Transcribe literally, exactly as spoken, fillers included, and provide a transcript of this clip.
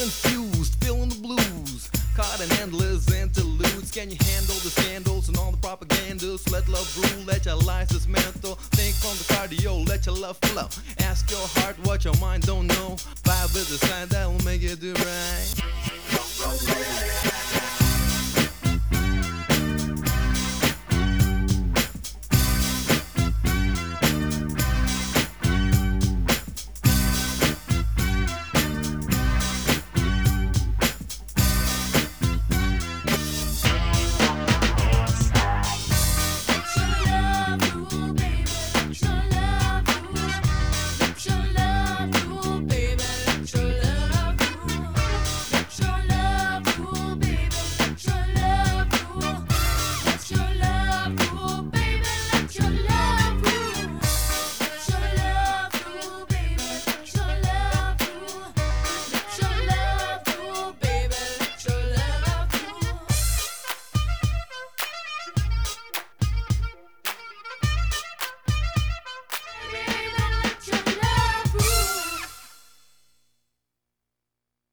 confused, feeling the blues. Caught in endless interludes. Can you handle the scandals and all the propagandas? Let love rule, let your life dismantle. Think from the cardio, let your love flow. Ask your heart what your mind don't know. Vibe is the sign that'll make you do right.